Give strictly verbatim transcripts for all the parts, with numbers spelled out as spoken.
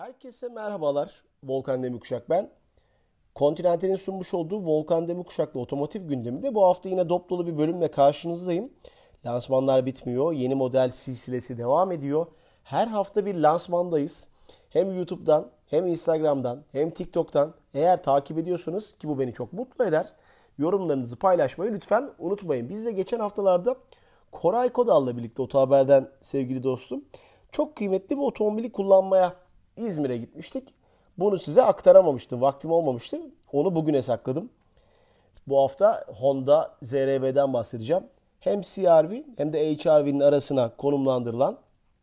Herkese merhabalar. Volkan Demirkuşak ben. Continental'in sunmuş olduğu Volkan Demirkuşak'la otomotiv gündeminde bu hafta yine dop dolu bir bölümle karşınızdayım. Lansmanlar bitmiyor. Yeni model silsilesi devam ediyor. Her hafta bir lansmandayız. Hem YouTube'dan, hem Instagram'dan, hem TikTok'tan. Eğer takip ediyorsanız ki bu beni çok mutlu eder. Yorumlarınızı paylaşmayı lütfen unutmayın. Biz de geçen haftalarda Koray Kodal'la birlikte Oto Haber'den sevgili dostum çok kıymetli bir otomobili kullanmaya İzmir'e gitmiştik. Bunu size aktaramamıştım. Vaktim olmamıştı. Onu bugüne sakladım. Bu hafta Honda Z R V'den bahsedeceğim. Hem C R V hem de H R V'nin arasına konumlandırılan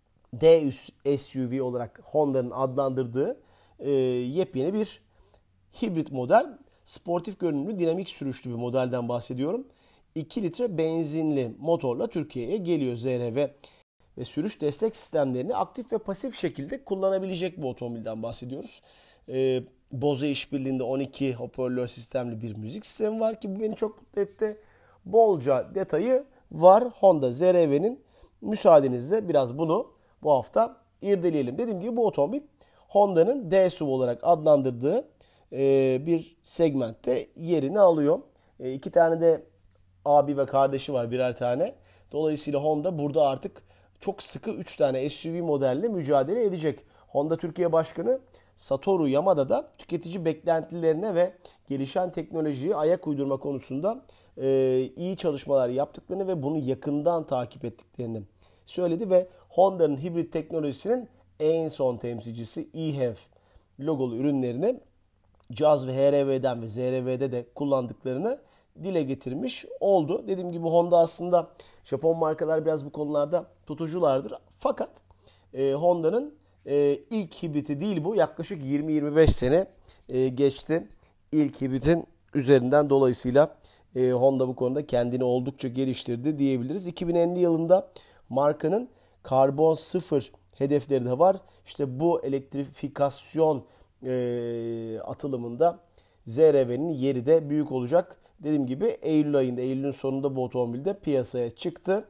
D S U V olarak Honda'nın adlandırdığı e, yepyeni bir hibrit model. Sportif görünümlü, dinamik sürüşlü bir modelden bahsediyorum. iki litre benzinli motorla Türkiye'ye geliyor Z R V. Ve sürüş destek sistemlerini aktif ve pasif şekilde kullanabilecek bir otomobilden bahsediyoruz. Ee, Bose işbirliğinde on iki hoparlör sistemli bir müzik sistemi var ki bu beni çok mutlu etti. Bolca detayı var Honda Z R V'nin. Müsaadenizle biraz bunu bu hafta irdeleyelim. Dediğim gibi bu otomobil Honda'nın D S U V olarak adlandırdığı e, bir segmentte yerini alıyor. E, iki tane de abi ve kardeşi var, birer tane. Dolayısıyla Honda burada artık çok sıkı üç tane S U V modelle mücadele edecek. Honda Türkiye Başkanı Satoru Yamada da tüketici beklentilerine ve gelişen teknolojiyi ayak uydurma konusunda e, iyi çalışmalar yaptıklarını ve bunu yakından takip ettiklerini söyledi ve Honda'nın hibrit teknolojisinin en son temsilcisi e-HEV logolu ürünlerini Jazz ve H R V'den ve Z R V'de de kullandıklarını dile getirmiş oldu. Dediğim gibi Honda aslında Japon markalar biraz bu konularda tutuculardır. Fakat e, Honda'nın e, ilk hibriti değil bu. Yaklaşık yirmi yirmi beş sene e, geçti ilk hibritin üzerinden. Dolayısıyla e, Honda bu konuda kendini oldukça geliştirdi diyebiliriz. iki bin elli yılında markanın karbon sıfır hedefleri de var. İşte bu elektrifikasyon e, atılımında Z R V'nin yeri de büyük olacak. Dediğim gibi Eylül ayında, Eylül'ün sonunda bu otomobilde piyasaya çıktı.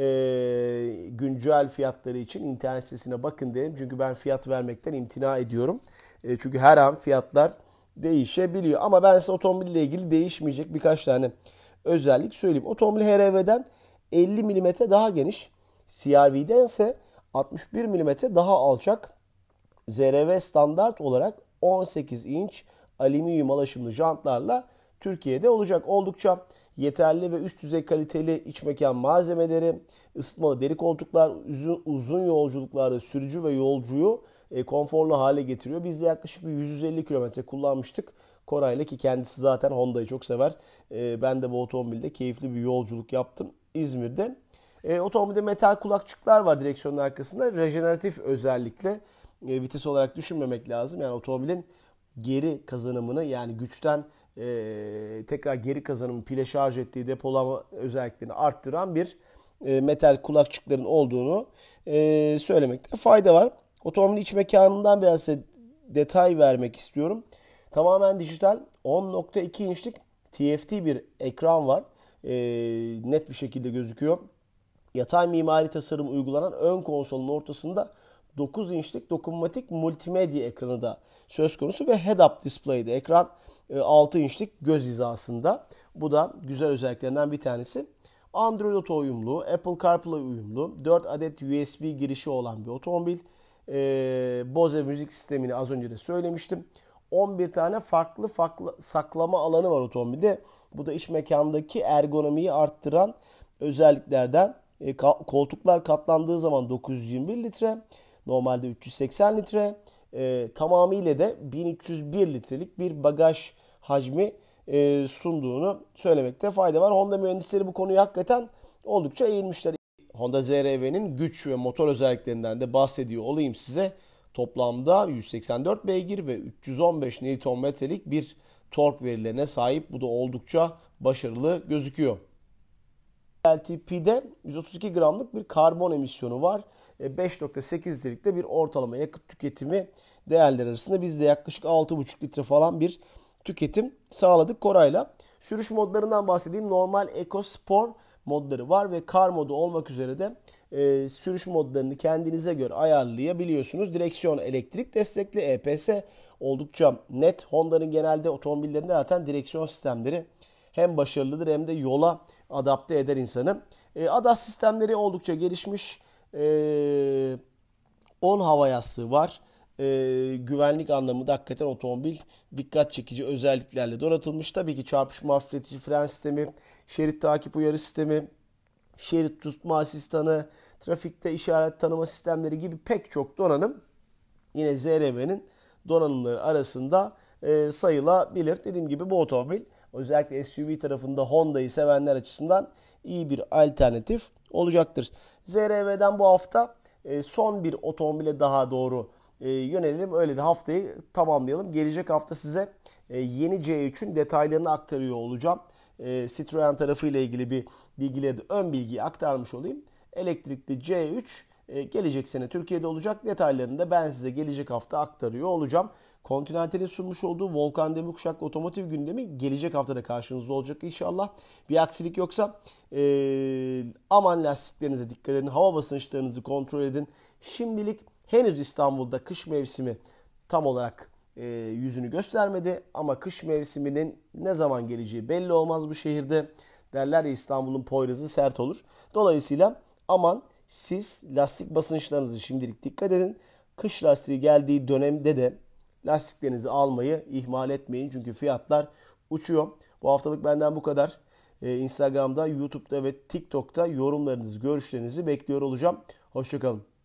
Ee, güncel fiyatları için internet sitesine bakın dedim. Çünkü ben fiyat vermekten imtina ediyorum. E, çünkü her an fiyatlar değişebiliyor. Ama ben size otomobille ilgili değişmeyecek birkaç tane özellik söyleyeyim. Otomobil H R V'den elli milimetre daha geniş. C R V'den ise altmış bir milimetre daha alçak. Z R V standart olarak on sekiz inç alüminyum alaşımlı jantlarla Türkiye'de olacak. Oldukça yeterli ve üst düzey kaliteli iç mekan malzemeleri, ısıtmalı deri koltuklar uzun, uzun yolculuklarda sürücü ve yolcuyu e, konforlu hale getiriyor. Biz de yaklaşık bir yüz elli kilometre kullanmıştık Koray'la, ki kendisi zaten Honda'yı çok sever. E, ben de bu otomobilde keyifli bir yolculuk yaptım İzmir'de. E, otomobilde metal kulakçıklar var direksiyonun arkasında. Rejeneratif özellikle e, vites olarak düşünmemek lazım. Yani otomobilin geri kazanımını, yani güçten e, tekrar geri kazanımı, pile şarj ettiği depolama özelliklerini arttıran bir e, metal kulakçıkların olduğunu e, söylemekte fayda var. Otomobilin iç mekanından biraz size detay vermek istiyorum. Tamamen dijital on nokta iki inçlik T F T bir ekran var. E, net bir şekilde gözüküyor. Yatay mimari tasarım uygulanan ön konsolun ortasında dokuz inçlik dokunmatik multimedya ekranı da söz konusu ve head-up display'de ekran altı inçlik göz hizasında. Bu da güzel özelliklerinden bir tanesi. Android Auto uyumlu, Apple CarPlay uyumlu, dört adet U S B girişi olan bir otomobil. Ee, Bose müzik sistemini az önce de söylemiştim. on bir tane farklı farklı saklama alanı var otomobilde. Bu da iç mekandaki ergonomiyi arttıran özelliklerden. E, koltuklar katlandığı zaman dokuz yüz yirmi bir litre, normalde üç yüz seksen litre. E, tamamıyla da bin üç yüz bir litrelik bir bagaj hacmi e, sunduğunu söylemekte fayda var. Honda mühendisleri bu konuyu hakikaten oldukça eğilmişler. Honda Z R V'nin güç ve motor özelliklerinden de bahsediyor olayım size. Toplamda yüz seksen dört beygir ve üç yüz on beş Newton metrelik bir tork verilerine sahip. Bu da oldukça başarılı gözüküyor. L T P'de yüz otuz iki gramlık bir karbon emisyonu var. beş nokta sekiz litrelikte bir ortalama yakıt tüketimi değerleri arasında biz de yaklaşık altı buçuk litre falan bir tüketim sağladık Koray'la. Sürüş modlarından bahsedeyim. Normal, Eco, Sport modları var ve Car modu olmak üzere de e, sürüş modlarını kendinize göre ayarlayabiliyorsunuz. Direksiyon elektrik destekli, E P S oldukça net. Honda'nın genelde otomobillerinde zaten direksiyon sistemleri hem başarılıdır hem de yola adapte eder insanı. E, A D A S sistemleri oldukça gelişmiş. E, on hava yastığı var. E, güvenlik anlamında hakikaten otomobil dikkat çekici özelliklerle donatılmış. Tabii ki çarpışma hafifletici fren sistemi, şerit takip uyarı sistemi, şerit tutma asistanı, trafikte işaret tanıma sistemleri gibi pek çok donanım yine Z R V'nin donanımları arasında e, sayılabilir. Dediğim gibi bu otomobil özellikle S U V tarafında Honda'yı sevenler açısından iyi bir alternatif olacaktır. Z R V'den bu hafta e, son bir otomobile daha doğru e, yönelelim. Öyle de haftayı tamamlayalım. Gelecek hafta size e, yeni C üçün detaylarını aktarıyor olacağım. E, Citroen tarafıyla ilgili bir bilgileri de ön bilgiyi aktarmış olayım. Elektrikli C üç e, gelecek sene Türkiye'de olacak. Detaylarını da ben size gelecek hafta aktarıyor olacağım. Continental'in sunmuş olduğu Volkan Demirkuşak otomotiv gündemi gelecek haftada karşınızda olacak inşallah. Bir aksilik yoksa e, aman lastiklerinize dikkat edin. Hava basınçlarınızı kontrol edin. Şimdilik henüz İstanbul'da kış mevsimi tam olarak e, yüzünü göstermedi. Ama kış mevsiminin ne zaman geleceği belli olmaz bu şehirde. Derler ya, İstanbul'un Poyrazı sert olur. Dolayısıyla aman siz lastik basınçlarınızı şimdilik dikkat edin. Kış lastiği geldiği dönemde de lastiklerinizi almayı ihmal etmeyin. Çünkü fiyatlar uçuyor. Bu haftalık benden bu kadar. Ee, Instagram'da, YouTube'da ve TikTok'ta yorumlarınızı, görüşlerinizi bekliyor olacağım. Hoşçakalın.